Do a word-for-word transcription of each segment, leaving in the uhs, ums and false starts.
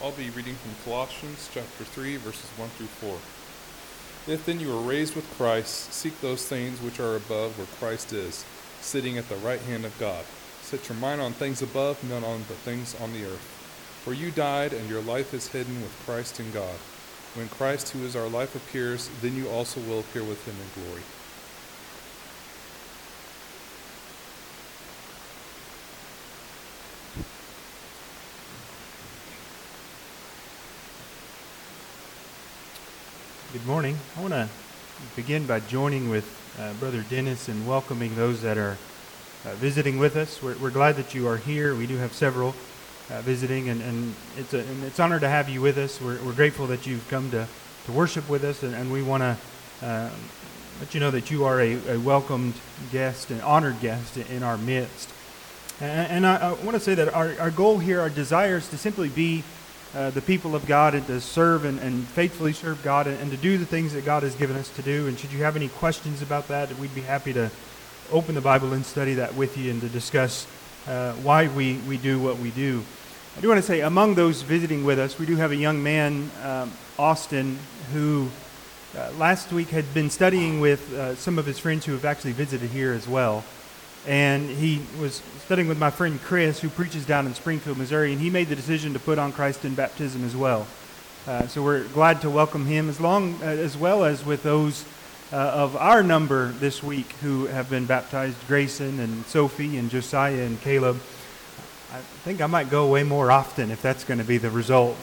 I'll be reading from Colossians chapter three, verses one through four. If then you are raised with Christ, seek those things which are above where Christ is, sitting at the right hand of God. Set your mind on things above, not on the things on the earth. For you died, and your life is hidden with Christ in God. When Christ, who is our life, appears, then you also will appear with him in glory. Good morning. I want to begin by joining with uh, Brother Dennis and welcoming those that are uh, visiting with us. We're, we're glad that you are here. We do have several uh, visiting, and, and it's a, and it's an honor to have you with us. We're, we're grateful that you've come to, to worship with us, and, and we want to uh, let you know that you are a, a welcomed guest, an honored guest in our midst. And, and I, I want to say that our, our goal here, our desire is to simply be Uh, the people of God and to serve and, and faithfully serve God and, and to do the things that God has given us to do. And should you have any questions about that, we'd be happy to open the Bible and study that with you and to discuss uh, why we, we do what we do. I do want to say, among those visiting with us, we do have a young man, um, Austin, who uh, last week had been studying with uh, some of his friends who have actually visited here as well. And he was studying with my friend Chris, who preaches down in Springfield, Missouri, and he made the decision to put on Christ in baptism as well. Uh, so we're glad to welcome him, as long uh, as well as with those uh, of our number this week who have been baptized: Grayson and Sophie and Josiah and Caleb. I think I might go way more often if that's going to be the result.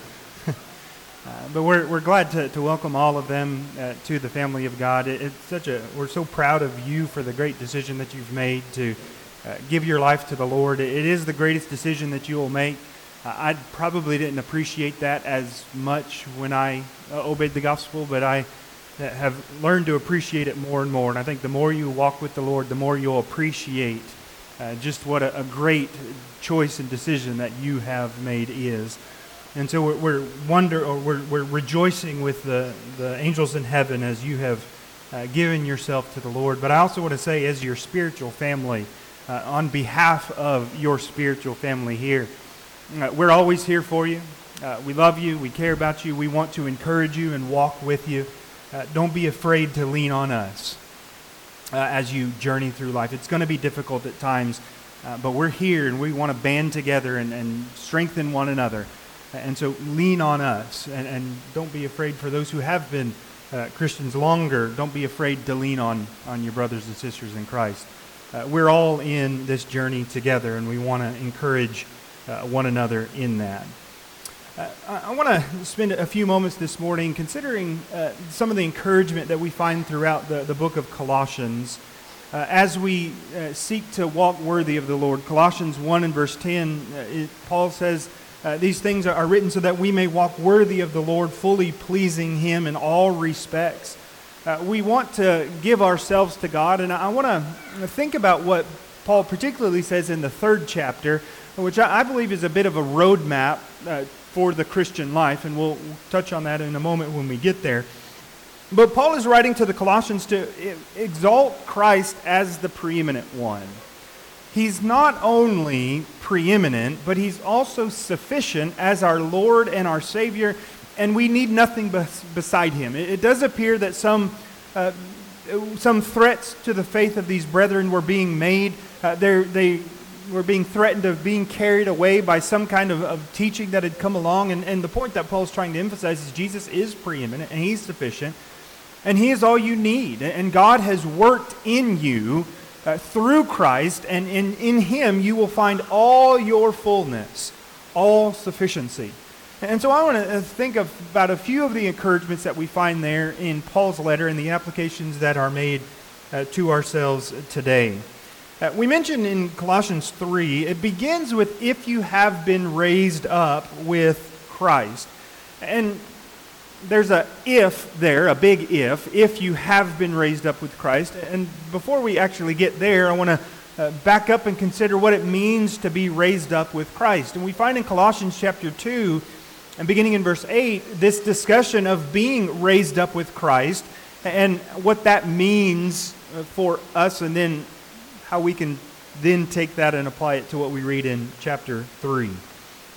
Uh, but we're we're glad to, to welcome all of them uh, to the family of God. It, it's such a we're so proud of you for the great decision that you've made to uh, give your life to the Lord. It, it is the greatest decision that you will make. Uh, I probably didn't appreciate that as much when I uh, obeyed the gospel, but I uh, have learned to appreciate it more and more. And I think the more you walk with the Lord, the more you'll appreciate uh, just what a, a great choice and decision that you have made is. And so we're, we're wonder, or we're, we're rejoicing with the, the angels in heaven as you have uh, given yourself to the Lord. But I also want to say, as your spiritual family, uh, on behalf of your spiritual family here, uh, we're always here for you. Uh, we love you. We care about you. We want to encourage you and walk with you. Uh, don't be afraid to lean on us uh, as you journey through life. It's going to be difficult at times, uh, but we're here and we want to band together and, and strengthen one another. And so lean on us, and, and don't be afraid. For those who have been uh, Christians longer, don't be afraid to lean on, on your brothers and sisters in Christ. Uh, we're all in this journey together, and we want to encourage uh, one another in that. Uh, I, I want to spend a few moments this morning considering uh, some of the encouragement that we find throughout the, the book of Colossians uh, as we uh, seek to walk worthy of the Lord. Colossians one and verse ten, uh, it, Paul says, Uh, these things are written so that we may walk worthy of the Lord, fully pleasing Him in all respects. Uh, we want to give ourselves to God, and I want to think about what Paul particularly says in the third chapter, which I believe is a bit of a roadmap uh, for the Christian life, and we'll touch on that in a moment when we get there. But Paul is writing to the Colossians to exalt Christ as the preeminent one. He's not only preeminent, but He's also sufficient as our Lord and our Savior, and we need nothing bes- beside Him. It, it does appear that some uh, some threats to the faith of these brethren were being made. Uh, they were being threatened of being carried away by some kind of, of teaching that had come along, and, and the point that Paul's trying to emphasize is Jesus is preeminent, and He's sufficient, and He is all you need, and God has worked in you Uh, through Christ, and in, in Him you will find all your fullness, all sufficiency. And so I want to think of about a few of the encouragements that we find there in Paul's letter and the applications that are made uh, to ourselves today. Uh, we mentioned in Colossians three, it begins with, if you have been raised up with Christ. And there's a if there, a big if, if you have been raised up with Christ. And before we actually get there, I want to uh, back up and consider what it means to be raised up with Christ. And we find in Colossians chapter two, and beginning in verse eight, this discussion of being raised up with Christ and what that means for us, and then how we can then take that and apply it to what we read in chapter three.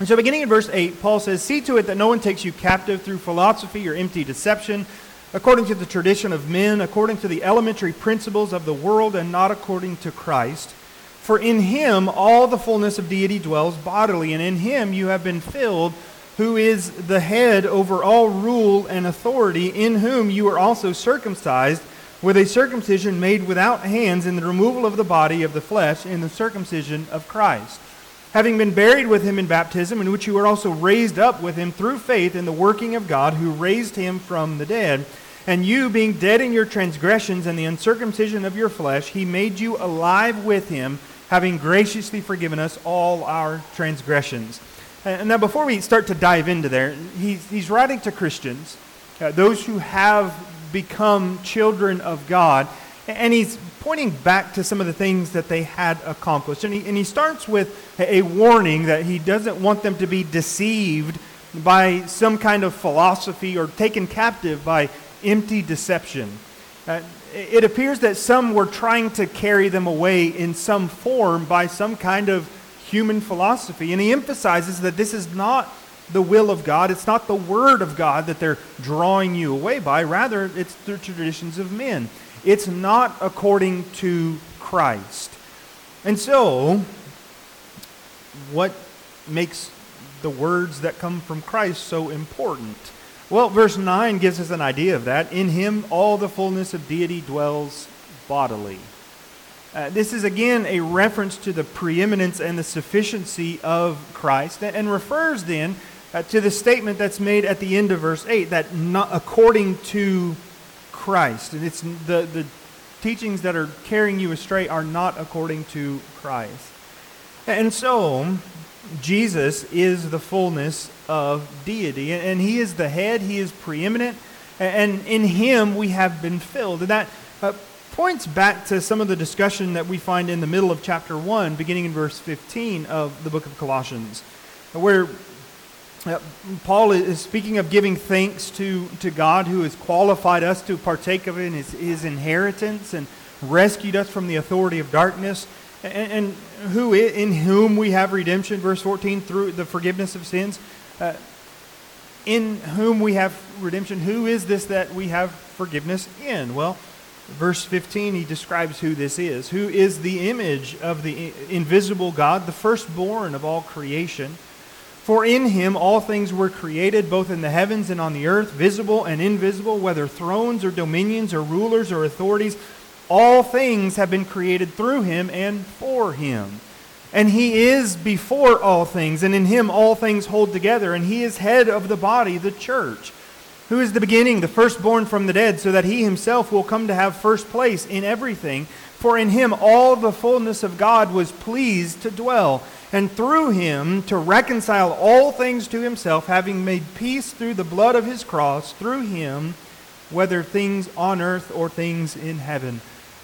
And so beginning in verse eight, Paul says, "See to it that no one takes you captive through philosophy or empty deception, according to the tradition of men, according to the elementary principles of the world, and not according to Christ. For in him all the fullness of deity dwells bodily, and in him you have been filled, who is the head over all rule and authority, in whom you are also circumcised, with a circumcision made without hands, in the removal of the body of the flesh, in the circumcision of Christ. Having been buried with him in baptism, in which you were also raised up with him through faith in the working of God, who raised him from the dead. And you, being dead in your transgressions and the uncircumcision of your flesh, he made you alive with him, having graciously forgiven us all our transgressions." And now before we start to dive into there, he's, he's writing to Christians, uh, those who have become children of God, and he's pointing back to some of the things that they had accomplished. And he, and he starts with a warning that he doesn't want them to be deceived by some kind of philosophy or taken captive by empty deception. Uh, it appears that some were trying to carry them away in some form by some kind of human philosophy. And he emphasizes that this is not the will of God. It's not the word of God that they're drawing you away by. Rather, it's the traditions of men. It's not according to Christ. And so, what makes the words that come from Christ so important? Well, verse nine gives us an idea of that. In him all the fullness of deity dwells bodily. Uh, this is again a reference to the preeminence and the sufficiency of Christ, and refers then uh, to the statement that's made at the end of verse eight, that not according to Christ. And it's the, the teachings that are carrying you astray are not according to Christ. And so, Jesus is the fullness of deity, and he is the head, he is preeminent, and in him we have been filled. And that uh, points back to some of the discussion that we find in the middle of chapter one, beginning in verse fifteen of the book of Colossians, where uh, Paul is speaking of giving thanks to, to God, who has qualified us to partake of in his, his inheritance and rescued us from the authority of darkness, and, and who in whom we have redemption, verse fourteen, through the forgiveness of sins. Uh, in whom we have redemption. Who is this that we have forgiveness in? Well, verse fifteen, he describes who this is. Who is the image of the invisible God, the firstborn of all creation. For in him all things were created, both in the heavens and on the earth, visible and invisible, whether thrones or dominions or rulers or authorities. All things have been created through him and for him. And he is before all things, and in him all things hold together. And he is head of the body, the church, who is the beginning, the firstborn from the dead, so that he himself will come to have first place in everything. For in him all the fullness of God was pleased to dwell, and through him to reconcile all things to himself, having made peace through the blood of his cross, through him, whether things on earth or things in heaven.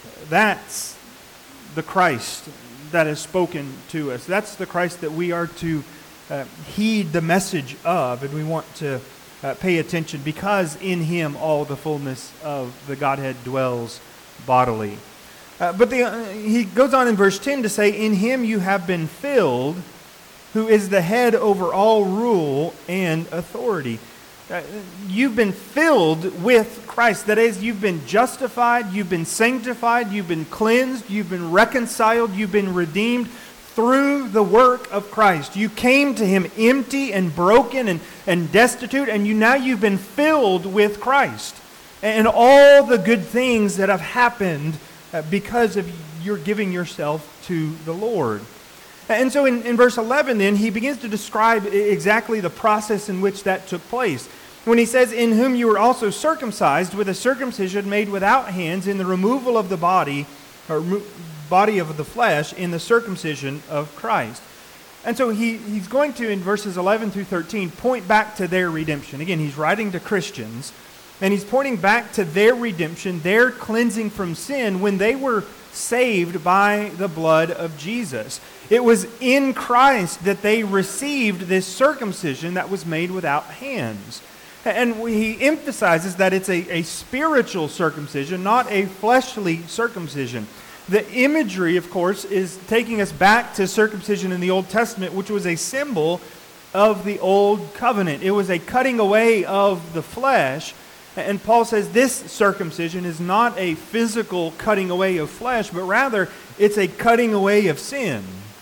That's the Christ that is spoken to us. That's the Christ that we are to uh, heed the message of, and we want to uh, pay attention, because in him all the fullness of the Godhead dwells bodily. Uh, but the, uh, he goes on in verse ten to say, in him you have been filled, who is the head over all rule and authority. Uh, you've been filled with Christ. That is, you've been justified, you've been sanctified, you've been cleansed, you've been reconciled, you've been redeemed through the work of Christ. You came to him empty and broken and, and destitute, and you now you've been filled with Christ. And all the good things that have happened uh, because of your giving yourself to the Lord. And so in, in verse eleven then, he begins to describe exactly the process in which that took place. When he says, in whom you were also circumcised with a circumcision made without hands, in the removal of the body, or body of the flesh, in the circumcision of Christ. And so he, he's going to, in verses eleven through thirteen, point back to their redemption. Again, he's writing to Christians, and he's pointing back to their redemption, their cleansing from sin, when they were saved by the blood of Jesus. It was in Christ that they received this circumcision that was made without hands. And he emphasizes that it's a, a spiritual circumcision, not a fleshly circumcision. The imagery, of course, is taking us back to circumcision in the Old Testament, which was a symbol of the old covenant. It was a cutting away of the flesh. And Paul says this circumcision is not a physical cutting away of flesh, but rather it's a cutting away of sin.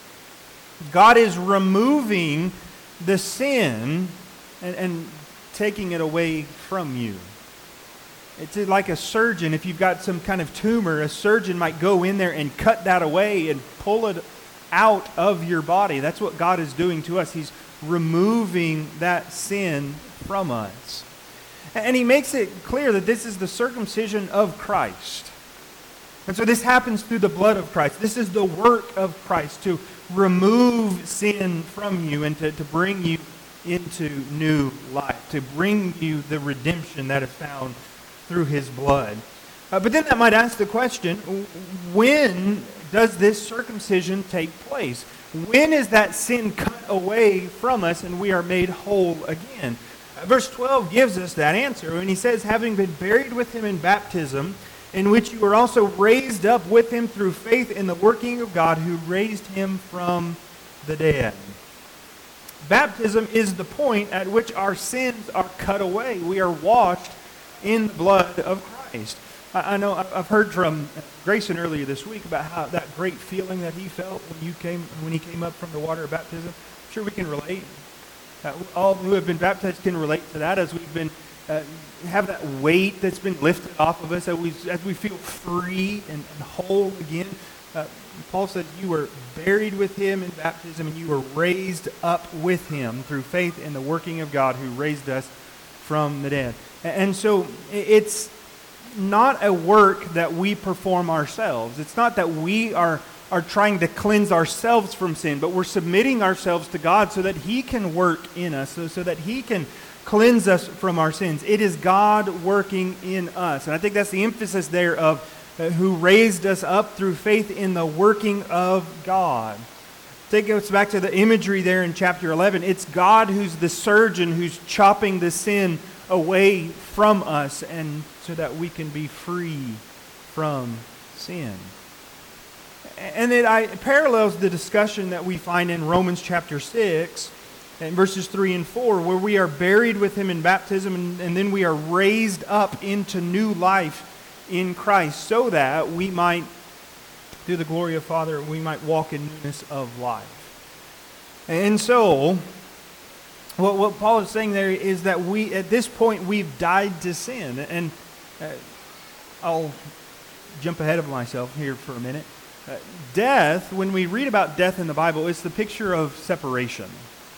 God is removing the sin and, and taking it away from you. It's like a surgeon. If you've got some kind of tumor, a surgeon might go in there and cut that away and pull it out of your body. That's what God is doing to us. He's removing that sin from us. And he makes it clear that this is the circumcision of Christ. And so this happens through the blood of Christ. This is the work of Christ to remove sin from you and to, to bring you into new life, to bring you the redemption that is found through his blood. Uh, but then that might ask the question, when does this circumcision take place? When is that sin cut away from us and we are made whole again? Uh, verse twelve gives us that answer when he says, having been buried with him in baptism, in which you were also raised up with him through faith in the working of God who raised him from the dead. Baptism is the point at which our sins are cut away. We are washed in the blood of Christ. I, I know I've heard from Grayson earlier this week about how that great feeling that he felt when you came when he came up from the water of baptism. I'm sure we can relate. Uh, all who have been baptized can relate to that as we've been uh, have that weight that's been lifted off of us as we as we feel free and, and whole again. Uh, Paul said you were buried with him in baptism and you were raised up with him through faith in the working of God who raised us from the dead. And so it's not a work that we perform ourselves. It's not that we are, are trying to cleanse ourselves from sin, but we're submitting ourselves to God so that he can work in us, so, so that he can cleanse us from our sins. It is God working in us. And I think that's the emphasis there of uh, who raised us up through faith in the working of God. Take us back to the imagery there in chapter eleven. It's God who's the surgeon who's chopping the sin away from us and so that we can be free from sin. And it, I, it parallels the discussion that we find in Romans chapter six and verses three and four, where we are buried with him in baptism and, and then we are raised up into new life in Christ so that we might, through the glory of Father, we might walk in newness of life. And so, what, what Paul is saying there is that we, at this point, we've died to sin. And uh, I'll jump ahead of myself here for a minute. Uh, death, when we read about death in the Bible, it's the picture of separation.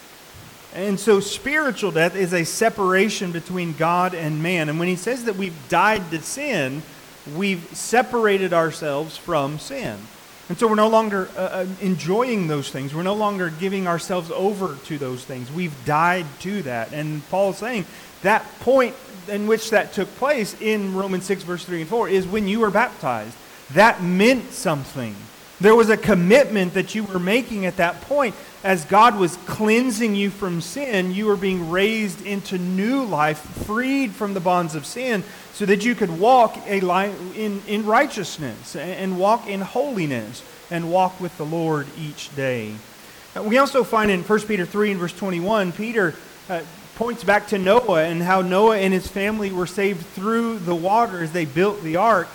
And so spiritual death is a separation between God and man. And when he says that we've died to sin, we've separated ourselves from sin. And so we're no longer uh, enjoying those things. We're no longer giving ourselves over to those things. We've died to that. And Paul is saying that point in which that took place in Romans six, verse three and four is when you were baptized. That meant something. There was a commitment that you were making at that point. As God was cleansing you from sin, you were being raised into new life, freed from the bonds of sin, so that you could walk a life in, in righteousness and walk in holiness and walk with the Lord each day. We also find in First Peter three and verse twenty-one, Peter uh, points back to Noah and how Noah and his family were saved through the water as they built the ark.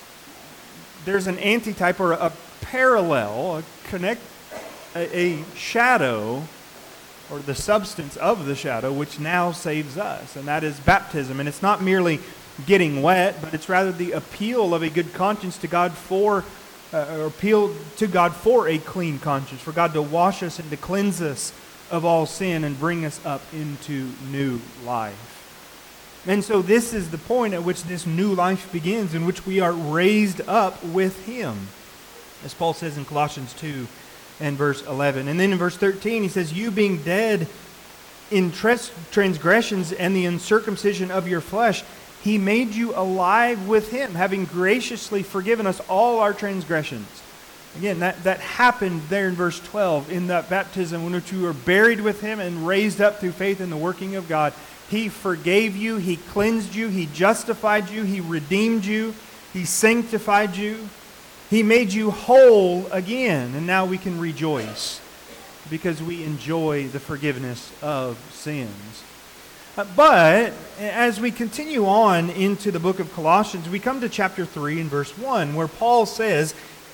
There's an antitype or a parallel, a connect, a, a shadow, or the substance of the shadow, which now saves us, and that is baptism. And it's not merely getting wet, but it's rather the appeal of a good conscience to God for, uh, or appeal to God for a clean conscience, for God to wash us and to cleanse us of all sin and bring us up into new life. And so this is the point at which this new life begins, in which we are raised up with him, as Paul says in Colossians two and verse eleven. And then in verse thirteen he says, you being dead in tres- transgressions and the uncircumcision of your flesh, he made you alive with him, having graciously forgiven us all our transgressions. Again, that, that happened there in verse twelve, in that baptism in which you were buried with him and raised up through faith in the working of God. He forgave you, he cleansed you, he justified you, he redeemed you, he sanctified you. He made you whole again, and now we can rejoice. because we enjoy the forgiveness of sins. Uh, But as we continue on into the book of Colossians, we come to chapter three and verse one, where Paul says,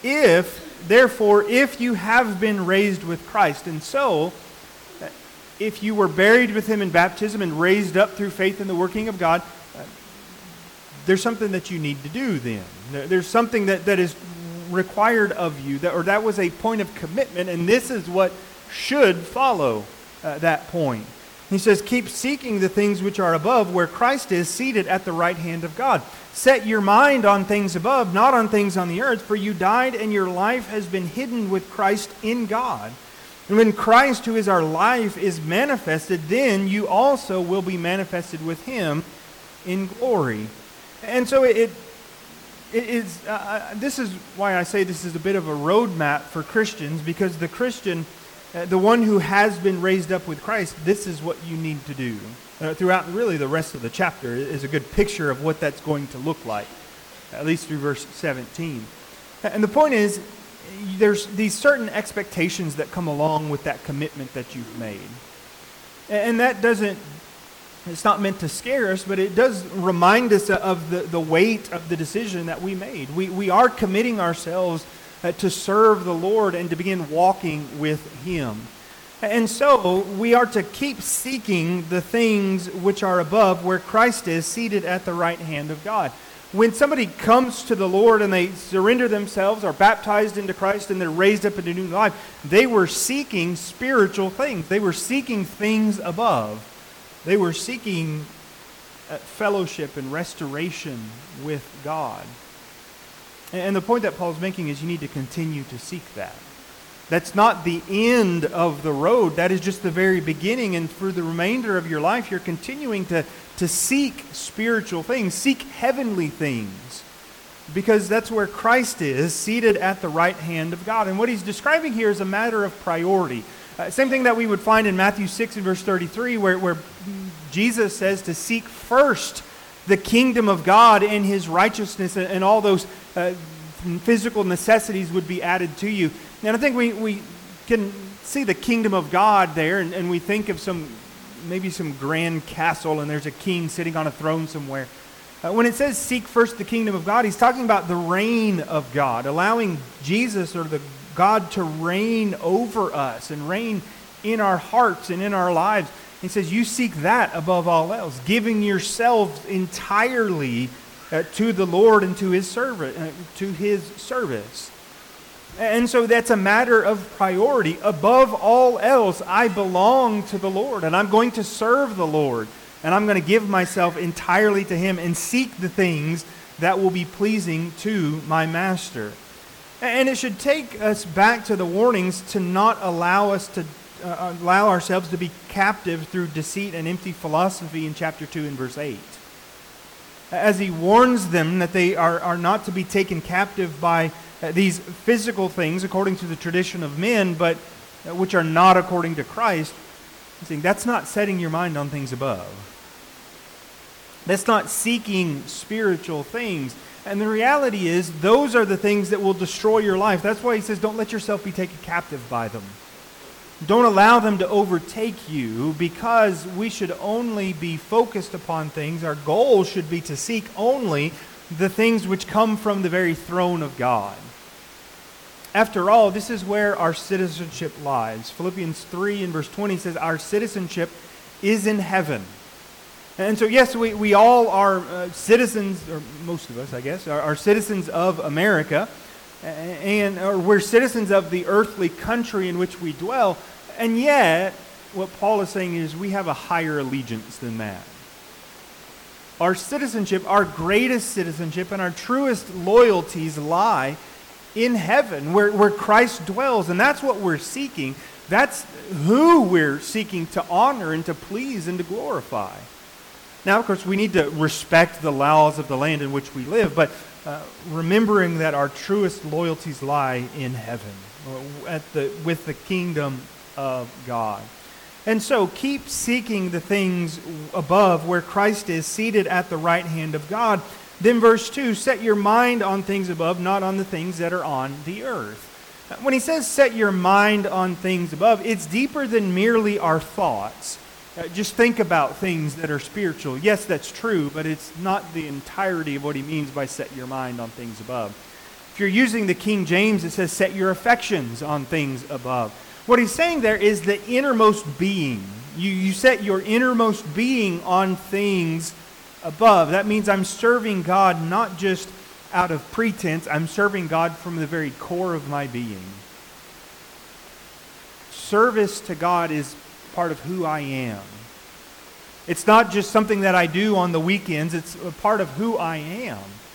If, therefore, if you have been raised with Christ, and so, uh, if you were buried with him in baptism and raised up through faith in the working of God, uh, there's something that you need to do then. There- There's something that, that is required of you, that, or that was a point of commitment, and this is what should follow uh, that point. He says, keep seeking the things which are above, where Christ is seated at the right hand of God. Set your mind on things above, not on things on the earth, for you died and your life has been hidden with Christ in God. And when Christ, who is our life, is manifested, then you also will be manifested with him in glory. And so it, it is, uh, this is why I say this is a bit of a roadmap for Christians, because the Christian, uh, the one who has been raised up with Christ, this is what you need to do. Uh, throughout really the rest of the chapter is a good picture of what that's going to look like, at least through verse seventeen. And the point is, there's these certain expectations that come along with that commitment that you've made. And that doesn't, it's not meant to scare us, but it does remind us of the, the weight of the decision that we made. We, we are committing ourselves uh, to serve the Lord and to begin walking with him. And so we are to keep seeking the things which are above, where Christ is seated at the right hand of God. When somebody comes to the Lord and they surrender themselves, are baptized into Christ, and they're raised up into new life, they were seeking spiritual things. They were seeking things above. They were seeking fellowship and restoration with God. And the point that Paul's making is you need to continue to seek that. That's not the end of the road. That is just the very beginning. And for the remainder of your life, you're continuing to, to seek spiritual things, seek heavenly things, because that's where Christ is, seated at the right hand of God. And what he's describing here is a matter of priority. Uh, same thing that we would find in Matthew six and verse thirty-three, where, where Jesus says to seek first the kingdom of God and his righteousness, and, and all those uh, physical necessities would be added to you. And I think we, we can see the kingdom of God there, and, and we think of some, maybe some grand castle, and there's a king sitting on a throne somewhere. Uh, when it says seek first the kingdom of God, he's talking about the reign of God, allowing Jesus or the God to reign over us and reign in our hearts and in our lives. He says you seek that above all else, giving yourselves entirely uh, to the Lord and to his servant, uh, to his service. And so that's a matter of priority. Above all else, I belong to the Lord, and I'm going to serve the Lord, and I'm going to give myself entirely to him and seek the things that will be pleasing to my master. And it should take us back to the warnings to not allow us to uh, allow ourselves to be captive through deceit and empty philosophy in chapter two and verse eight. As he warns them that they are, are not to be taken captive by uh, these physical things according to the tradition of men, but uh, which are not according to Christ, he's saying that's not setting your mind on things above. That's not seeking spiritual things. And the reality is, those are the things that will destroy your life. That's why he says, don't let yourself be taken captive by them. Don't allow them to overtake you, because we should only be focused upon things. Our goal should be to seek only the things which come from the very throne of God. After all, this is where our citizenship lies. Philippians three and verse twenty says, our citizenship is in heaven. And so, yes, we, we all are uh, citizens, or most of us, I guess, are, are citizens of America, and or we're citizens of the earthly country in which we dwell. And yet, what Paul is saying is we have a higher allegiance than that. Our citizenship, our greatest citizenship, and our truest loyalties lie in heaven, where, where Christ dwells. And that's what we're seeking. That's who we're seeking to honor and to please and to glorify. Now, of course, we need to respect the laws of the land in which we live, but uh, remembering that our truest loyalties lie in heaven, at the with the kingdom of God. And so keep seeking the things above, where Christ is seated at the right hand of God. Then verse two, set your mind on things above, not on the things that are on the earth. When he says set your mind on things above, it's deeper than merely our thoughts. Uh, just think about things that are spiritual. Yes, that's true, but it's not the entirety of what he means by set your mind on things above. If you're using the King James, it says set your affections on things above. What he's saying there is the innermost being. You, you set your innermost being on things above. That means I'm serving God not just out of pretense. I'm serving God from the very core of my being. Service to God is part of who I am. It's not just something that I do on the weekends. It's a part of who I am.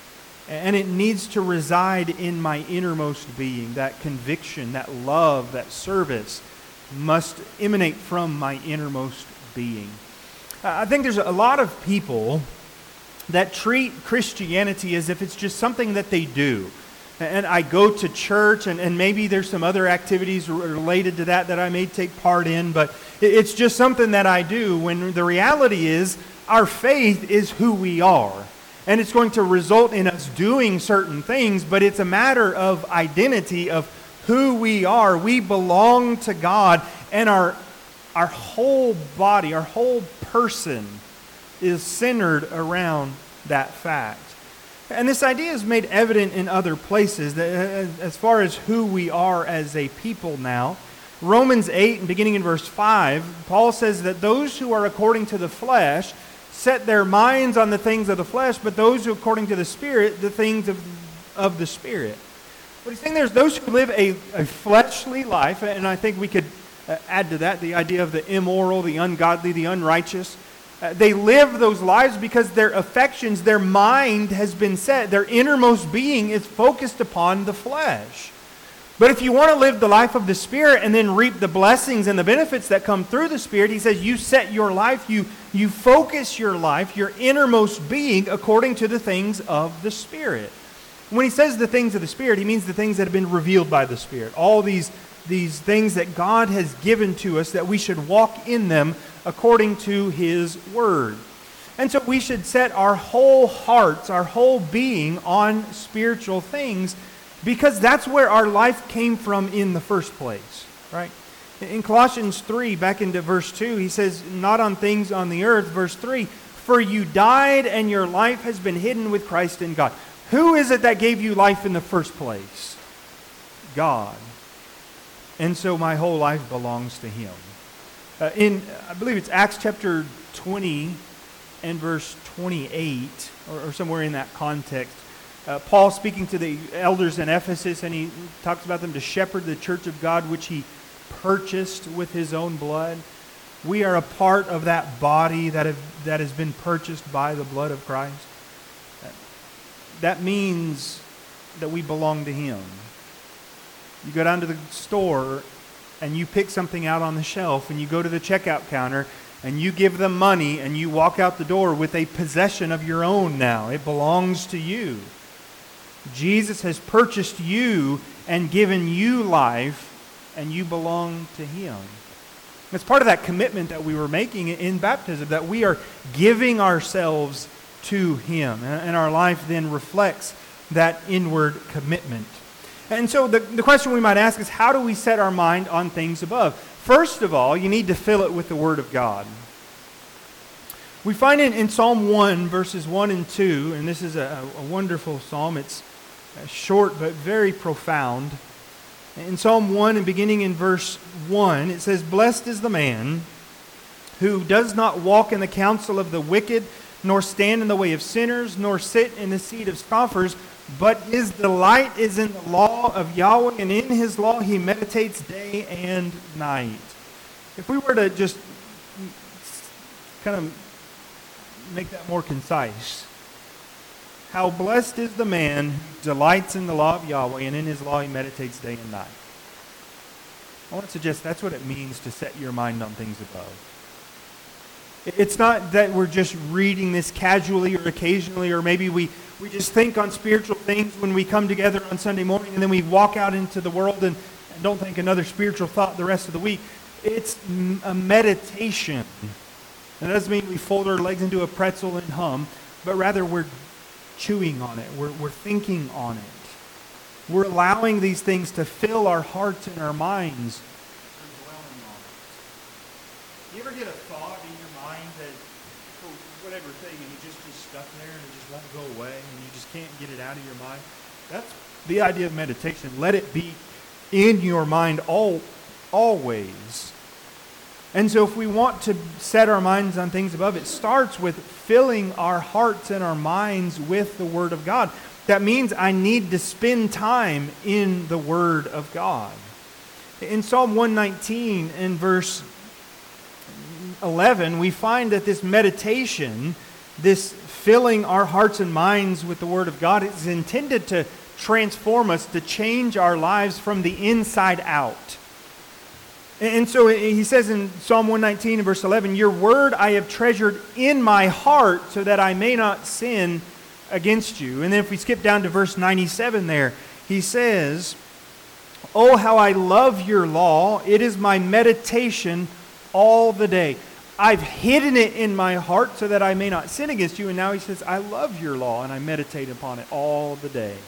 And it needs to reside in my innermost being. That conviction, that love, that service must emanate from my innermost being. I think there's a lot of people that treat Christianity as if it's just something that they do. And I go to church, and, and maybe there's some other activities related to that that I may take part in, but it's just something that I do, when the reality is our faith is who we are. And it's going to result in us doing certain things, but it's a matter of identity, of who we are. We belong to God, and our, our whole body, our whole person is centered around that fact. And this idea is made evident in other places, that as far as who we are as a people now. Romans eight, and beginning in verse five, Paul says that those who are according to the flesh set their minds on the things of the flesh, but those who according to the Spirit, the things of, of the Spirit. What he's saying there is those who live a, a fleshly life, and I think we could uh, add to that the idea of the immoral, the ungodly, the unrighteous. Uh, they live those lives because their affections, their mind has been set. Their innermost being is focused upon the flesh. But if you want to live the life of the Spirit and then reap the blessings and the benefits that come through the Spirit, he says you set your life, you, you focus your life, your innermost being according to the things of the Spirit. When he says the things of the Spirit, he means the things that have been revealed by the Spirit. All these, these things that God has given to us, that we should walk in them according to His Word. And so we should set our whole hearts, our whole being on spiritual things, because that's where our life came from in the first place, right? In Colossians three, back into verse two, he says, not on things on the earth, verse three, for you died and your life has been hidden with Christ in God. Who is it that gave you life in the first place? God. And so my whole life belongs to Him. Uh, in, I believe it's Acts chapter twenty and verse twenty-eight, or, or somewhere in that context, uh, Paul speaking to the elders in Ephesus, and he talks about them to shepherd the church of God, which he purchased with his own blood. We are a part of that body that have, that has been purchased by the blood of Christ. That means that we belong to Him. You go down to the store and you pick something out on the shelf, and you go to the checkout counter and you give them money, and you walk out the door with a possession of your own now. It belongs to you. Jesus has purchased you and given you life, and you belong to Him. It's part of that commitment that we were making in baptism, that we are giving ourselves to Him, and our life then reflects that inward commitment. And so the, the question we might ask is, how do we set our mind on things above? First of all, you need to fill it with the Word of God. We find in, in Psalm one, verses one and two, and this is a, a wonderful psalm. It's short but very profound. In Psalm one, and beginning in verse one, it says, blessed is the man who does not walk in the counsel of the wicked, nor stand in the way of sinners, nor sit in the seat of scoffers, but his delight is in the law of Yahweh, and in His law he meditates day and night. If we were to just kind of make that more concise, how blessed is the man who delights in the law of Yahweh, and in His law he meditates day and night. I want to suggest that's what it means to set your mind on things above. It's not that we're just reading this casually or occasionally, or maybe we, we just think on spiritual things when we come together on Sunday morning, and then we walk out into the world and, and don't think another spiritual thought the rest of the week. It's a meditation. That doesn't mean we fold our legs into a pretzel and hum, but rather we're chewing on it. We're, we're thinking on it. We're allowing these things to fill our hearts and our minds. We're dwelling on it. You ever get a thought in your mind that, for whatever thing, and you just just stuck there and it just won't go away and you just can't get it out of your mind? That's the idea of meditation. Let it be in your mind all, always. And so if we want to set our minds on things above, it starts with filling our hearts and our minds with the Word of God. That means I need to spend time in the Word of God. In Psalm one nineteen, in verse eleven, we find that this meditation, this filling our hearts and minds with the Word of God, is intended to transform us, to change our lives from the inside out. And so he says in Psalm one nineteen, verse eleven, "Your word I have treasured in my heart so that I may not sin against you." And then if we skip down to verse ninety-seven there, he says, "Oh, how I love your law. It is my meditation all the day. I've hidden it in my heart so that I may not sin against you." And now he says, "I love your law and I meditate upon it all the day."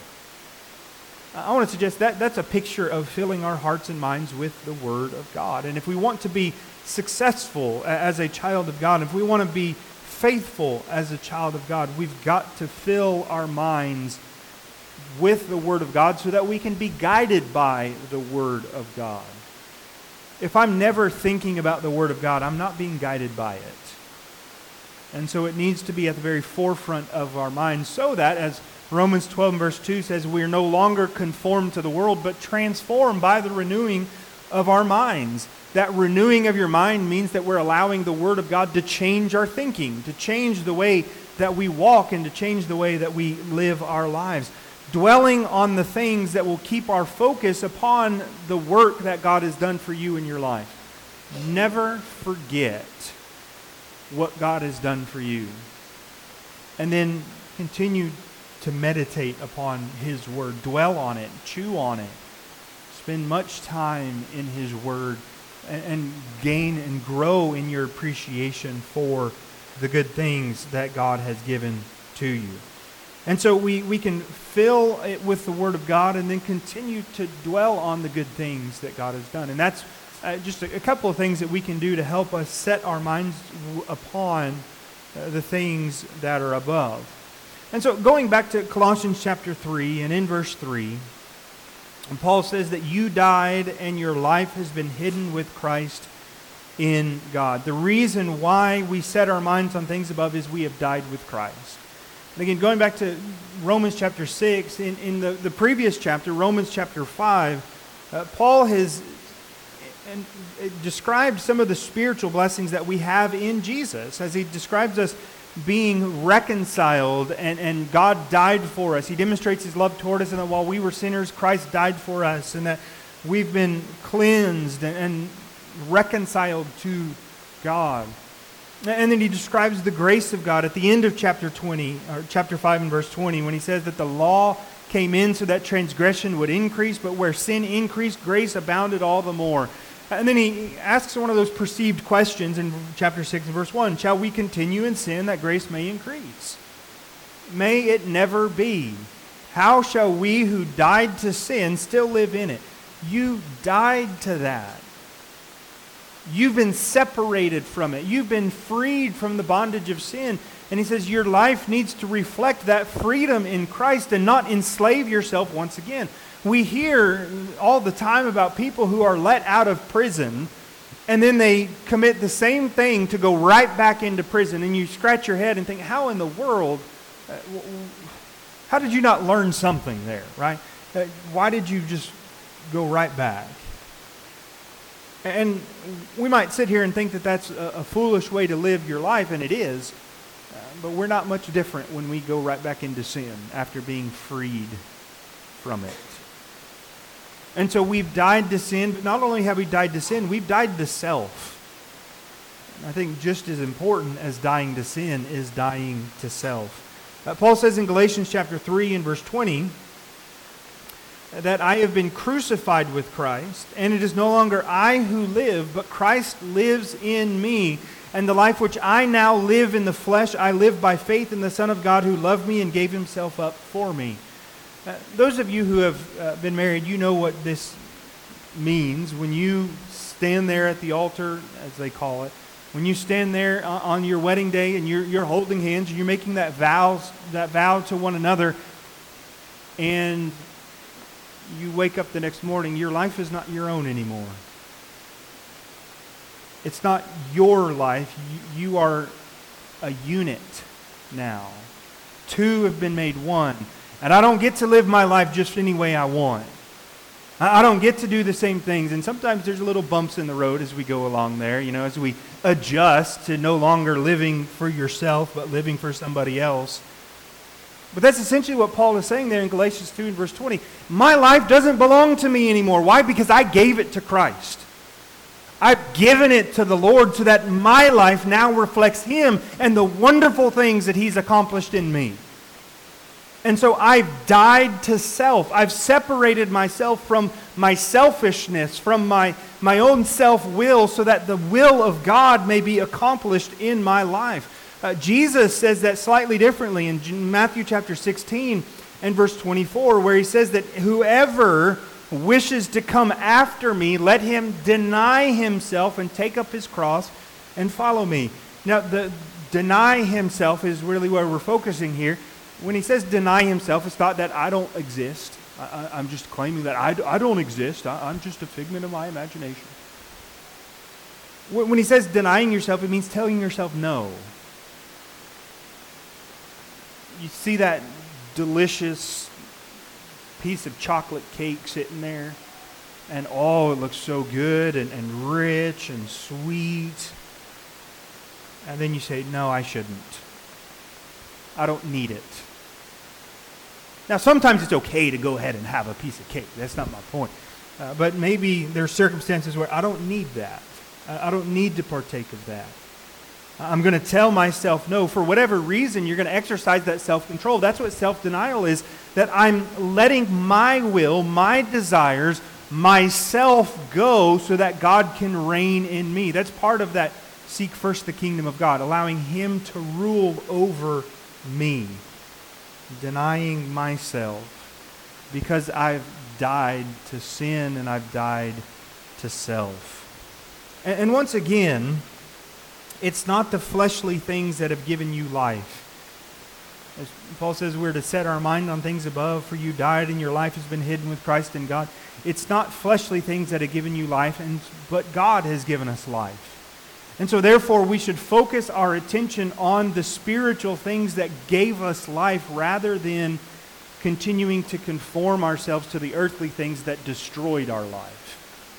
I want to suggest that that's a picture of filling our hearts and minds with the Word of God. And if we want to be successful as a child of God, if we want to be faithful as a child of God, we've got to fill our minds with the Word of God so that we can be guided by the Word of God. If I'm never thinking about the Word of God, I'm not being guided by it. And so it needs to be at the very forefront of our minds so that, as Romans twelve verse two says, we are no longer conformed to the world, but transformed by the renewing of our minds. That renewing of your mind means that we're allowing the Word of God to change our thinking, to change the way that we walk, and to change the way that we live our lives. Dwelling on the things that will keep our focus upon the work that God has done for you in your life. Never forget what God has done for you. And then continue to meditate upon His Word. Dwell on it. Chew on it. Spend much time in His Word and, and gain and grow in your appreciation for the good things that God has given to you. And so we, we can fill it with the Word of God and then continue to dwell on the good things that God has done. And that's uh, just a, a couple of things that we can do to help us set our minds w- upon uh, the things that are above. And so going back to Colossians chapter three, and in verse three, and Paul says that you died and your life has been hidden with Christ in God. The reason why we set our minds on things above is we have died with Christ. And again, going back to Romans chapter six, in, in the, the previous chapter, Romans chapter five, uh, Paul has and, uh, described some of the spiritual blessings that we have in Jesus, as he describes us being reconciled, and, and God died for us. He demonstrates His love toward us, and that while we were sinners, Christ died for us, and that we've been cleansed and, and reconciled to God. And then he describes the grace of God at the end of chapter twenty, or chapter five and verse twenty, when he says that the law came in so that transgression would increase, but where sin increased, grace abounded all the more. And then he asks one of those perceived questions in chapter six and verse one. Shall we continue in sin that grace may increase? May it never be. How shall we who died to sin still live in it? You died to that. You've been separated from it. You've been freed from the bondage of sin. And he says your life needs to reflect that freedom in Christ and not enslave yourself once again. We hear all the time about people who are let out of prison and then they commit the same thing to go right back into prison. And you scratch your head and think, how in the world, uh, how did you not learn something there, right? Uh, why did you just go right back? And we might sit here and think that that's a, a foolish way to live your life, and it is. Uh, but we're not much different when we go right back into sin after being freed from it. And so we've died to sin, but not only have we died to sin, we've died to self. And I think just as important as dying to sin is dying to self. Uh, Paul says in Galatians chapter three and verse twenty, that I have been crucified with Christ, and it is no longer I who live, but Christ lives in me. And the life which I now live in the flesh, I live by faith in the Son of God who loved me and gave Himself up for me. Uh, those of you who have uh, been married, you know what this means. When you stand there at the altar, as they call it, when you stand there on your wedding day and you're, you're holding hands and you're making that vows, that vow to one another, and you wake up the next morning, your life is not your own anymore. It's not your life. You, you are a unit now. Two have been made one. And I don't get to live my life just any way I want. I don't get to do the same things. And sometimes there's little bumps in the road as we go along there, you know, as we adjust to no longer living for yourself, but living for somebody else. But that's essentially what Paul is saying there in Galatians two and verse twenty. My life doesn't belong to me anymore. Why? Because I gave it to Christ. I've given it to the Lord so that my life now reflects Him and the wonderful things that He's accomplished in me. And so I've died to self. I've separated myself from my selfishness, from my, my own self-will, so that the will of God may be accomplished in my life. Uh, Jesus says that slightly differently in Matthew chapter sixteen and verse twenty-four, where He says that whoever wishes to come after me, let him deny himself and take up his cross and follow me. Now, the deny himself is really where we're focusing here. When He says deny Himself, it's not that I don't exist. I, I, I'm just claiming that I, I don't exist. I, I'm just a figment of my imagination. When He says denying yourself, it means telling yourself no. You see that delicious piece of chocolate cake sitting there, and oh, it looks so good and, and rich and sweet. And then you say, no, I shouldn't. I don't need it. Now, sometimes it's okay to go ahead and have a piece of cake. That's not my point. Uh, but maybe there's circumstances where I don't need that. I, I don't need to partake of that. I'm going to tell myself no. For whatever reason, you're going to exercise that self-control. That's what self-denial is, that I'm letting my will, my desires, myself go so that God can reign in me. That's part of that seek first the kingdom of God, allowing Him to rule over me. Denying myself because I've died to sin and I've died to self. And, and once again, it's not the fleshly things that have given you life. As Paul says, we're to set our mind on things above, for you died and your life has been hidden with Christ in God. It's not fleshly things that have given you life, and but God has given us life. And so therefore we should focus our attention on the spiritual things that gave us life rather than continuing to conform ourselves to the earthly things that destroyed our life.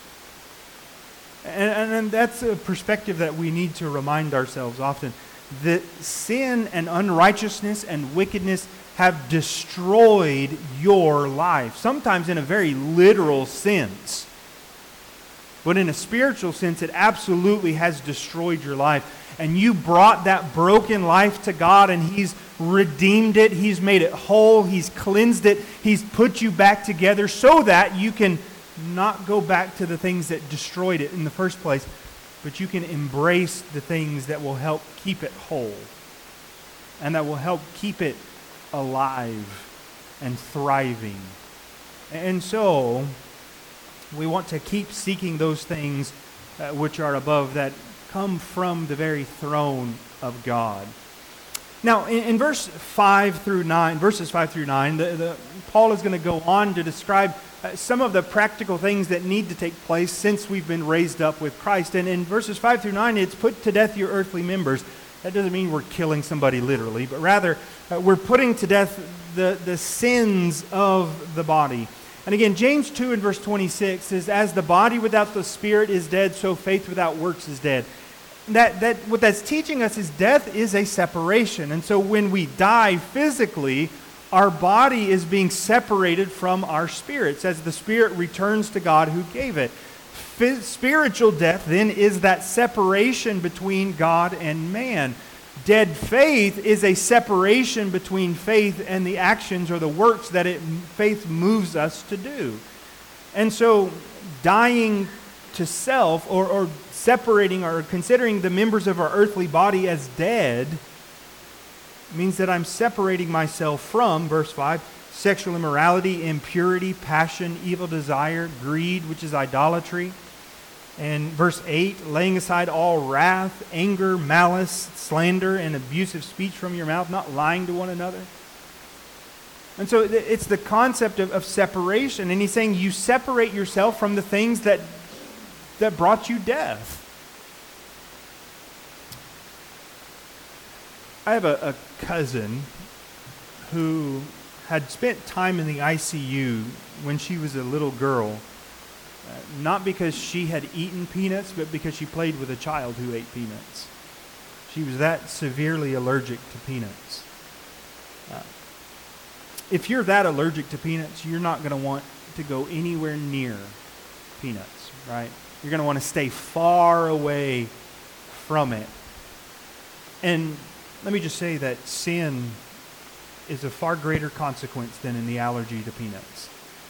And, and, and that's a perspective that we need to remind ourselves often. That sin and unrighteousness and wickedness have destroyed your life. Sometimes in a very literal sense. But in a spiritual sense, it absolutely has destroyed your life. And you brought that broken life to God, and He's redeemed it. He's made it whole. He's cleansed it. He's put you back together so that you can not go back to the things that destroyed it in the first place, but you can embrace the things that will help keep it whole and that will help keep it alive and thriving. And so we want to keep seeking those things uh, which are above, that come from the very throne of God. Now, in, in verse five through nine, verses five through nine, the, the, Paul is going to go on to describe uh, some of the practical things that need to take place since we've been raised up with Christ. And in verses five through nine, it's put to death your earthly members. That doesn't mean we're killing somebody literally, but rather uh, we're putting to death the, the sins of the body. And again, James two and verse twenty-six says, as the body without the spirit is dead, so faith without works is dead. That, that what that's teaching us is death is a separation. And so when we die physically, our body is being separated from our spirits as the spirit returns to God who gave it. F- spiritual death then is that separation between God and man. Dead faith is a separation between faith and the actions or the works that it, faith moves us to do. And so dying to self, or, or separating or considering the members of our earthly body as dead, means that I'm separating myself from, verse five, sexual immorality, impurity, passion, evil desire, greed, which is idolatry. And verse eight, laying aside all wrath, anger, malice, slander, and abusive speech from your mouth, not lying to one another. And so it's the concept of, of separation. And he's saying you separate yourself from the things that, that brought you death. I have a, a cousin who had spent time in the I C U when she was a little girl. Uh, not because she had eaten peanuts, but because she played with a child who ate peanuts. She was that severely allergic to peanuts. Uh, if you're that allergic to peanuts, you're not going to want to go anywhere near peanuts, right? You're going to want to stay far away from it. And let me just say that sin is a far greater consequence than in the allergy to peanuts.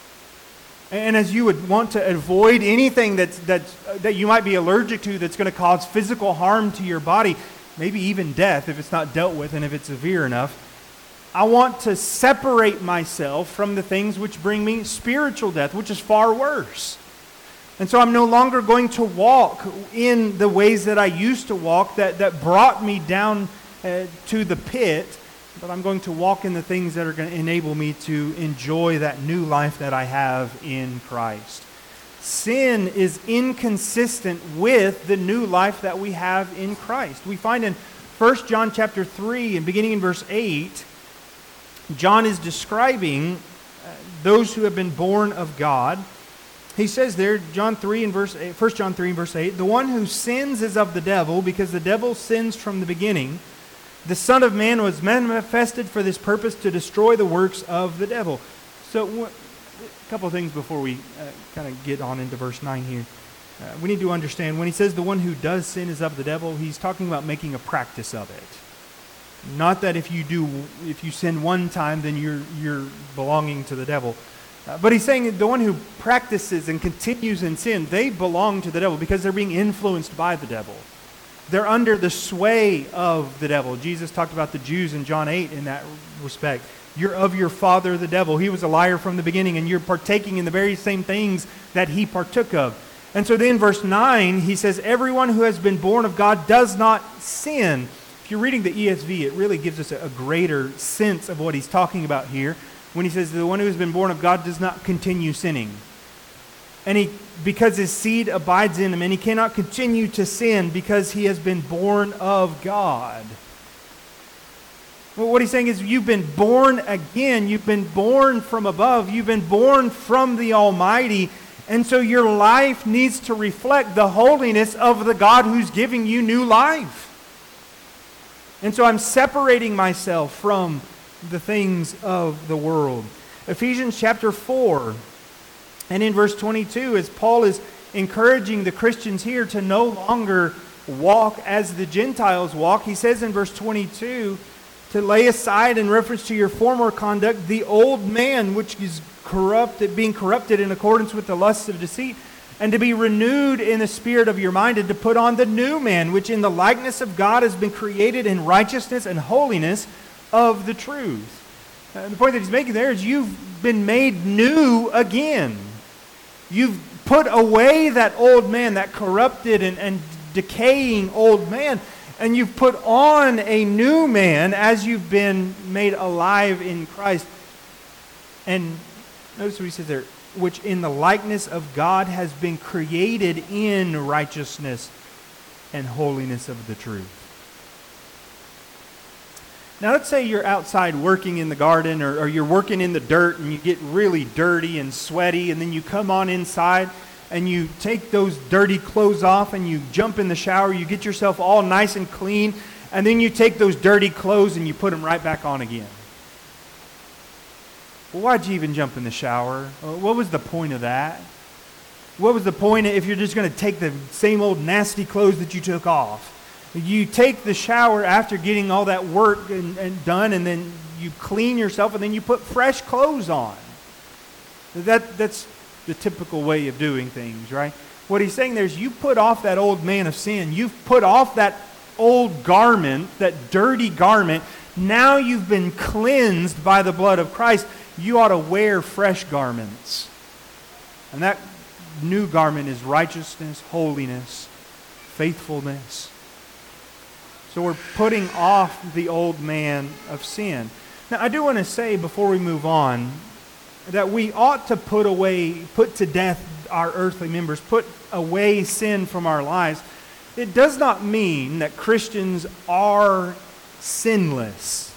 And as you would want to avoid anything that's, that's, that you might be allergic to that's going to cause physical harm to your body, maybe even death if it's not dealt with and if it's severe enough, I want to separate myself from the things which bring me spiritual death, which is far worse. And so I'm no longer going to walk in the ways that I used to walk that, that brought me down uh, to the pit, but I'm going to walk in the things that are going to enable me to enjoy that new life that I have in Christ. Sin is inconsistent with the new life that we have in Christ. We find in First John chapter three, and beginning in verse eight, John is describing those who have been born of God. He says there, John three and verse eight, First John three and verse eight, the one who sins is of the devil, because the devil sins from the beginning. The Son of Man was manifested for this purpose, to destroy the works of the devil. So, a couple of things before we uh, kind of get on into verse nine here. Uh, we need to understand, when he says the one who does sin is of the devil, he's talking about making a practice of it. Not that if you do, if you sin one time, then you're you're belonging to the devil. Uh, but he's saying the one who practices and continues in sin, they belong to the devil because they're being influenced by the devil. They're under the sway of the devil. Jesus talked about the Jews in John eight in that respect. You're of your father, the devil. He was a liar from the beginning, and you're partaking in the very same things that he partook of. And so then verse nine, he says, everyone who has been born of God does not sin. If you're reading the E S V, it really gives us a, a greater sense of what he's talking about here when he says the one who has been born of God does not continue sinning. And he, because his seed abides in him, and he cannot continue to sin because he has been born of God. Well, what he's saying is you've been born again. You've been born from above. You've been born from the Almighty. And so your life needs to reflect the holiness of the God who's giving you new life. And so I'm separating myself from the things of the world. Ephesians chapter four. And in verse twenty-two, as Paul is encouraging the Christians here to no longer walk as the Gentiles walk, he says in verse twenty-two, to lay aside, in reference to your former conduct, the old man which is corrupted, being corrupted in accordance with the lusts of deceit, and to be renewed in the spirit of your mind, and to put on the new man, which in the likeness of God has been created in righteousness and holiness of the truth. Uh, the point that he's making there is you've been made new again. You've put away that old man, that corrupted and, and decaying old man, and you've put on a new man as you've been made alive in Christ. And notice what he says there, which in the likeness of God has been created in righteousness and holiness of the truth. Now let's say you're outside working in the garden, or, or you're working in the dirt and you get really dirty and sweaty, and then you come on inside and you take those dirty clothes off and you jump in the shower, you get yourself all nice and clean, and then you take those dirty clothes and you put them right back on again. Well, why'd you even jump in the shower? What was the point of that? What was the point if you're just going to take the same old nasty clothes that you took off? You take the shower after getting all that work and, and done, and then you clean yourself, and then you put fresh clothes on. That, that's the typical way of doing things, right? What he's saying there is you put off that old man of sin. You've put off that old garment, that dirty garment, now you've been cleansed by the blood of Christ. You ought to wear fresh garments. And that new garment is righteousness, holiness, faithfulness. So we're putting off the old man of sin. Now, I do want to say before we move on that we ought to put away, put to death our earthly members, put away sin from our lives. It does not mean that Christians are sinless,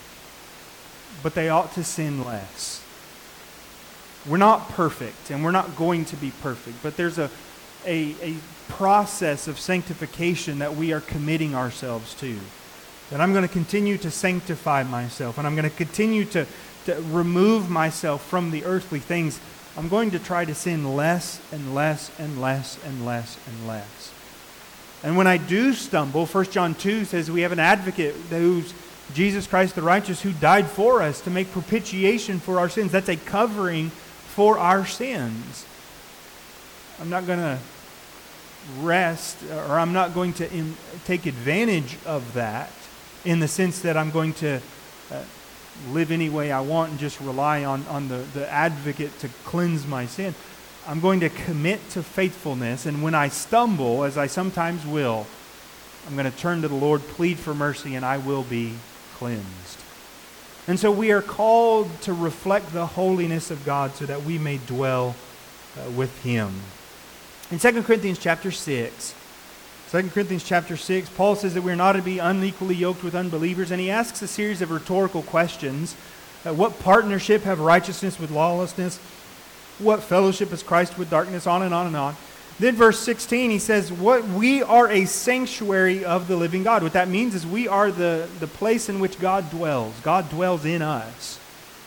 but they ought to sin less. We're not perfect, and we're not going to be perfect, but there's a, a, a process of sanctification that we are committing ourselves to. That I'm going to continue to sanctify myself, and I'm going to continue to, to remove myself from the earthly things. I'm going to try to sin less and less and less and less and less. And when I do stumble, First John two says we have an advocate who's Jesus Christ the righteous, who died for us to make propitiation for our sins. That's a covering for our sins. I'm not going to rest, or I'm not going to in, take advantage of that in the sense that I'm going to uh, live any way I want and just rely on, on the, the advocate to cleanse my sin. I'm going to commit to faithfulness, and when I stumble, as I sometimes will, I'm going to turn to the Lord, plead for mercy, and I will be cleansed. And so we are called to reflect the holiness of God so that we may dwell uh, with Him. In Second Corinthians chapter six, Second Corinthians chapter six, Paul says that we're not to be unequally yoked with unbelievers, and he asks a series of rhetorical questions. Uh, what partnership have righteousness with lawlessness? What fellowship has Christ with darkness? On and on and on. Then verse sixteen, he says, "What we are a sanctuary of the living God." What that means is we are the, the place in which God dwells. God dwells in us.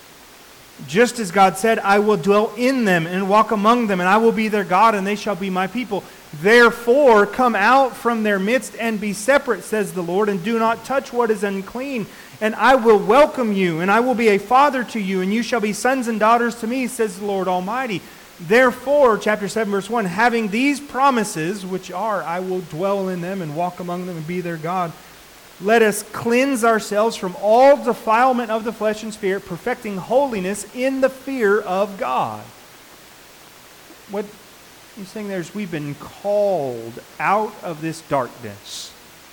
Just as God said, "I will dwell in them and walk among them, and I will be their God, and they shall be my people. Therefore, come out from their midst and be separate, says the Lord, and do not touch what is unclean. And I will welcome you, and I will be a father to you, and you shall be sons and daughters to me, says the Lord Almighty. Therefore," chapter seven, verse one, "having these promises, which are, I will dwell in them and walk among them and be their God, let us cleanse ourselves from all defilement of the flesh and spirit, perfecting holiness in the fear of God." What he's saying there is we've been called out of this darkness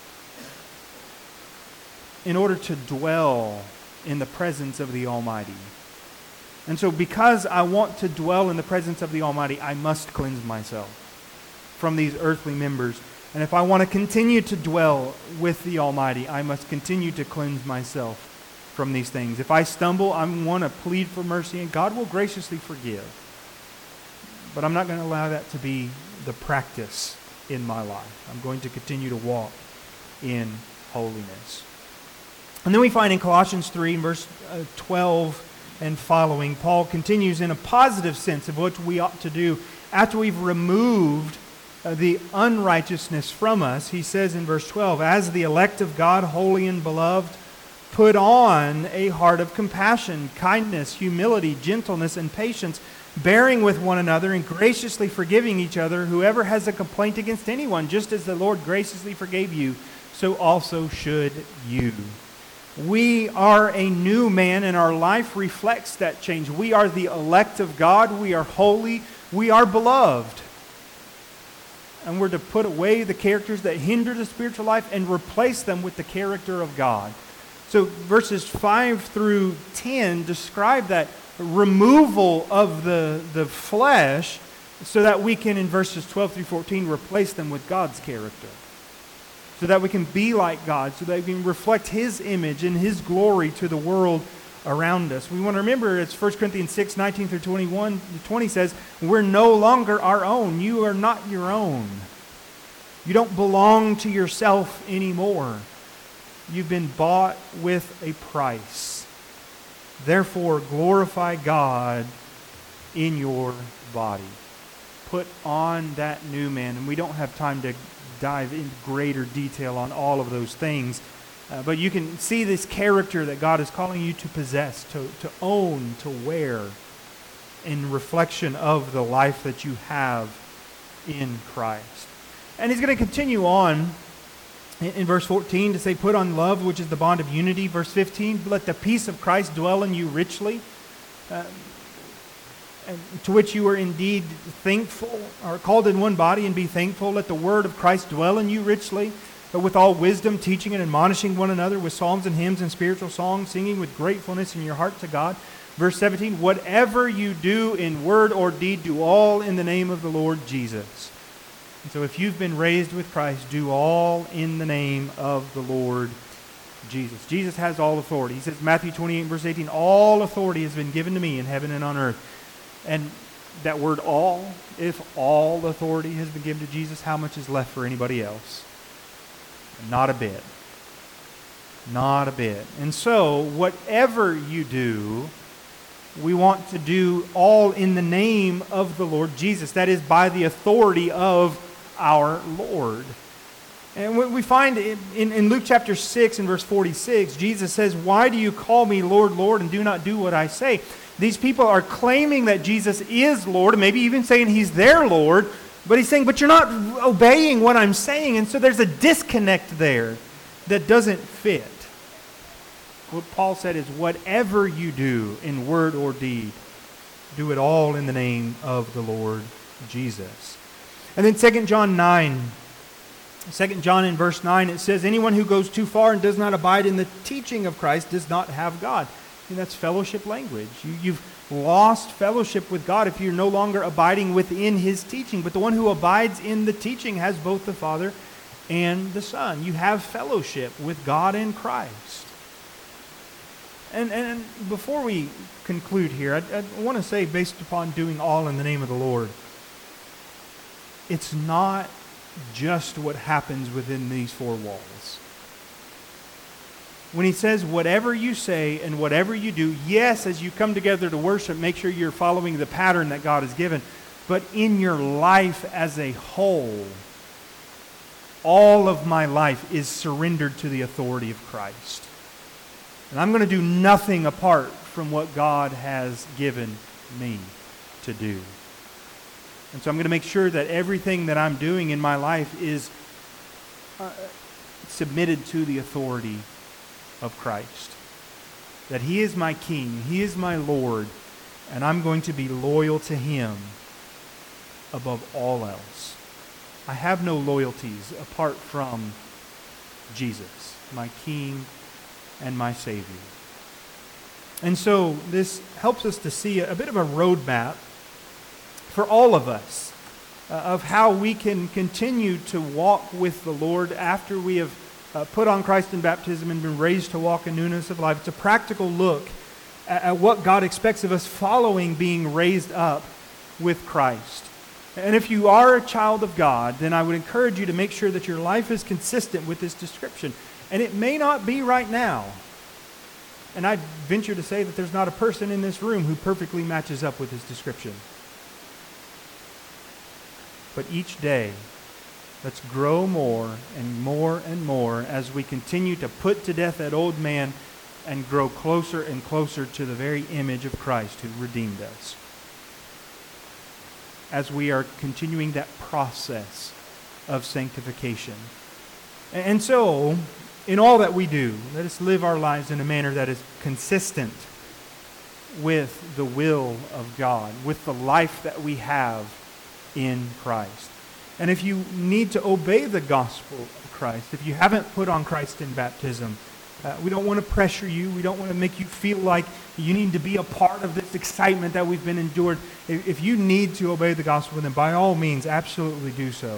in order to dwell in the presence of the Almighty. And so because I want to dwell in the presence of the Almighty, I must cleanse myself from these earthly members. And if I want to continue to dwell with the Almighty, I must continue to cleanse myself from these things. If I stumble, I want to plead for mercy, and God will graciously forgive. But I'm not going to allow that to be the practice in my life. I'm going to continue to walk in holiness. And then we find in Colossians three, verse twelve and following, Paul continues in a positive sense of what we ought to do after we've removed uh, the unrighteousness from us. He says in verse twelve, "As the elect of God, holy and beloved, put on a heart of compassion, kindness, humility, gentleness, and patience, bearing with one another and graciously forgiving each other, whoever has a complaint against anyone, just as the Lord graciously forgave you, so also should you." We are a new man, and our life reflects that change. We are the elect of God. We are holy. We are beloved. And we're to put away the characters that hinder the spiritual life and replace them with the character of God. So verses five through ten describe that removal of the, the flesh so that we can, in verses twelve through fourteen, replace them with God's character. So that we can be like God, so that we can reflect His image and His glory to the world around us. We want to remember it's First Corinthians six, nineteen through twenty-one, twenty says, "We're no longer our own." You are not your own. You don't belong to yourself anymore. You've been bought with a price. Therefore, glorify God in your body. Put on that new man. And we don't have time to dive in greater detail on all of those things. Uh, but you can see this character that God is calling you to possess, to, to own, to wear, in reflection of the life that you have in Christ. And he's going to continue on In, in verse fourteen, to say, put on love, which is the bond of unity. Verse fifteen, let the peace of Christ dwell in you richly. Uh, and to which you are indeed thankful, or called in one body, and be thankful. Let the word of Christ dwell in you richly, but with all wisdom, teaching and admonishing one another with psalms and hymns and spiritual songs, singing with gratefulness in your heart to God. Verse seventeen, whatever you do in word or deed, do all in the name of the Lord Jesus. And so if you've been raised with Christ, do all in the name of the Lord Jesus. Jesus has all authority. He says, Matthew twenty-eight, verse eighteen, all authority has been given to me in heaven and on earth. And that word all, if all authority has been given to Jesus, how much is left for anybody else? Not a bit. Not a bit. And so, whatever you do, we want to do all in the name of the Lord Jesus. That is, by the authority of our Lord. And what we find in, in, in Luke chapter six and verse forty-six, Jesus says, why do you call me Lord, Lord, and do not do what I say? These people are claiming that Jesus is Lord, and maybe even saying He's their Lord, but He's saying, but you're not obeying what I'm saying, and so there's a disconnect there that doesn't fit. What Paul said is, whatever you do in word or deed, do it all in the name of the Lord Jesus. And then Second John nine, Second John in verse nine, it says, anyone who goes too far and does not abide in the teaching of Christ does not have God. And that's fellowship language. You, you've lost fellowship with God if you're no longer abiding within His teaching. But the one who abides in the teaching has both the Father and the Son. You have fellowship with God and Christ. And, and before we conclude here, I, I want to say, based upon doing all in the name of the Lord, it's not just what happens within these four walls. When he says, whatever you say and whatever you do, yes, as you come together to worship, make sure you're following the pattern that God has given. But in your life as a whole, all of my life is surrendered to the authority of Christ. And I'm going to do nothing apart from what God has given me to do. And so I'm going to make sure that everything that I'm doing in my life is uh, submitted to the authority of Christ. That He is my King, He is my Lord, and I'm going to be loyal to Him above all else. I have no loyalties apart from Jesus, my King and my Savior. And so this helps us to see a, a bit of a roadmap for all of us uh, of how we can continue to walk with the Lord after we have Uh, put on Christ in baptism and been raised to walk in newness of life. It's a practical look at, at what God expects of us following being raised up with Christ. And if you are a child of God, then I would encourage you to make sure that your life is consistent with this description. And it may not be right now. And I venture to say that there's not a person in this room who perfectly matches up with this description. But each day, let's grow more and more and more as we continue to put to death that old man and grow closer and closer to the very image of Christ who redeemed us. As we are continuing that process of sanctification. And so, in all that we do, let us live our lives in a manner that is consistent with the will of God, with the life that we have in Christ. And if you need to obey the gospel of Christ, if you haven't put on Christ in baptism, uh, we don't want to pressure you. We don't want to make you feel like you need to be a part of this excitement that we've been endured. If, if you need to obey the gospel, then by all means, absolutely do so.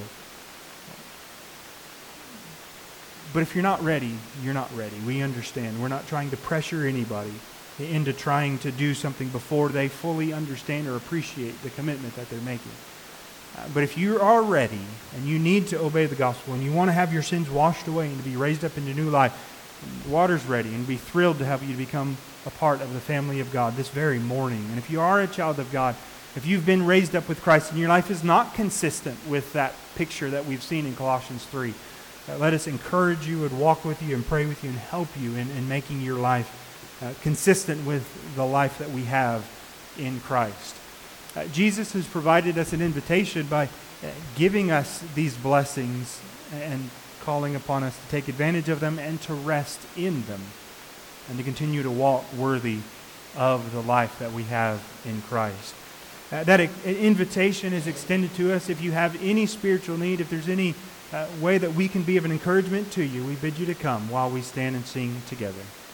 But if you're not ready, you're not ready. We understand. We're not trying to pressure anybody into trying to do something before they fully understand or appreciate the commitment that they're making. Uh, but if you are ready and you need to obey the gospel and you want to have your sins washed away and to be raised up into new life, the water's ready, and be thrilled to have you become a part of the family of God this very morning. And if you are a child of God, if you've been raised up with Christ and your life is not consistent with that picture that we've seen in Colossians three, uh, let us encourage you and walk with you and pray with you and help you in, in making your life uh, consistent with the life that we have in Christ. Uh, Jesus has provided us an invitation by uh, giving us these blessings and calling upon us to take advantage of them and to rest in them and to continue to walk worthy of the life that we have in Christ. Uh, that i- invitation is extended to us. If you have any spiritual need, if there's any uh, way that we can be of an encouragement to you, we bid you to come while we stand and sing together.